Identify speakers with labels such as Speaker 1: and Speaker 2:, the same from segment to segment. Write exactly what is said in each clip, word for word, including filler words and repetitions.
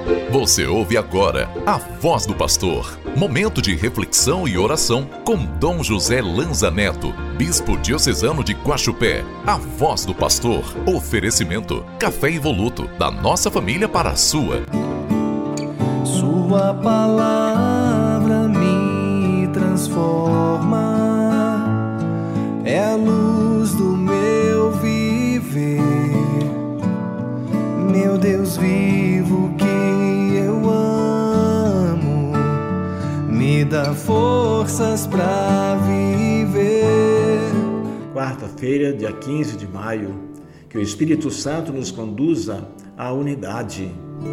Speaker 1: Você ouve agora a Voz do Pastor, momento de reflexão e oração com Dom José Lanza Neto, Bispo Diocesano de Guaxupé. A Voz do Pastor, oferecimento, café evoluto, da nossa família para a sua.
Speaker 2: Sua palavra me transforma, é a luz do meu viver, meu Deus vivo que eu amo, me dá forças pra viver.
Speaker 3: Quarta-feira, dia quinze de maio, que o Espírito Santo nos conduza à unidade.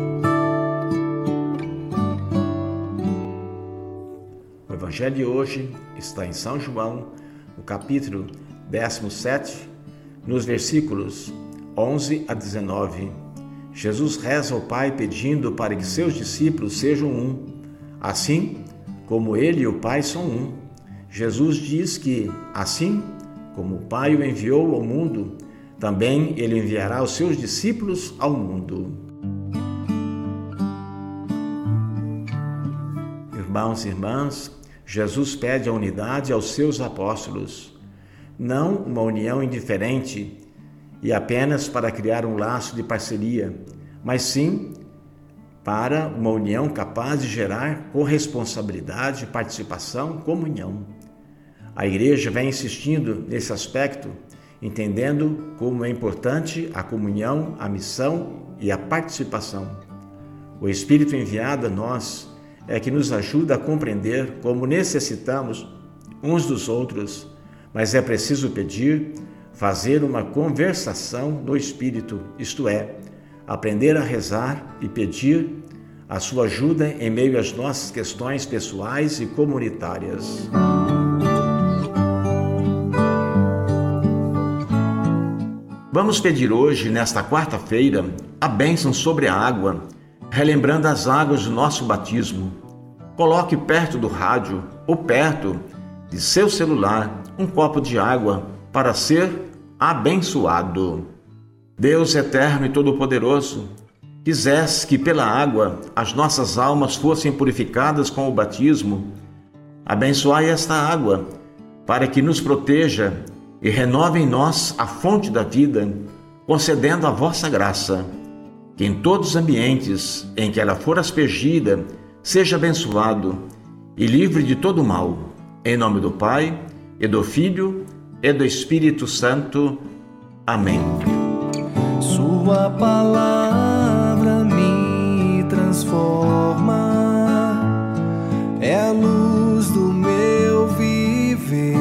Speaker 3: O Evangelho de hoje está em São João, no capítulo dezessete, nos versículos onze a dezenove. Jesus reza ao Pai pedindo para que seus discípulos sejam um, assim como ele e o Pai são um. Jesus diz que, assim como o Pai o enviou ao mundo, também ele enviará os seus discípulos ao mundo. Irmãos e irmãs, Jesus pede a unidade aos seus apóstolos, não uma união indiferente e apenas para criar um laço de parceria, mas sim para uma união capaz de gerar corresponsabilidade, participação, comunhão. A Igreja vem insistindo nesse aspecto, entendendo como é importante a comunhão, a missão e a participação. O Espírito enviado a nós é que nos ajuda a compreender como necessitamos uns dos outros, mas é preciso pedir, fazer uma conversação no Espírito, isto é, aprender a rezar e pedir a sua ajuda em meio às nossas questões pessoais e comunitárias. Vamos pedir hoje, nesta quarta-feira, a bênção sobre a água, relembrando as águas do nosso batismo. Coloque perto do rádio ou perto de seu celular um copo de água para ser abençoado. Deus eterno e todo-poderoso, quisesse que pela água as nossas almas fossem purificadas com o batismo. Abençoai esta água para que nos proteja e renove em nós a fonte da vida, concedendo a vossa graça, que em todos os ambientes em que ela for aspergida, seja abençoado e livre de todo mal. Em nome do Pai, e do Filho, e do Espírito Santo. Amém.
Speaker 2: Sua palavra me transforma, é a luz do meu viver,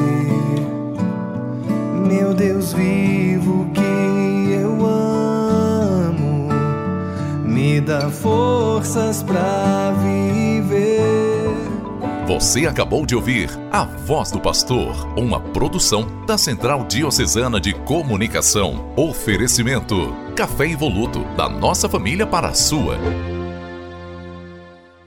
Speaker 2: meu Deus vivo que eu amo, me dá forças pra viver.
Speaker 1: Você acabou de ouvir A Voz do Pastor, uma produção da Central Diocesana de Comunicação. Oferecimento, café evoluto, da nossa família para a sua.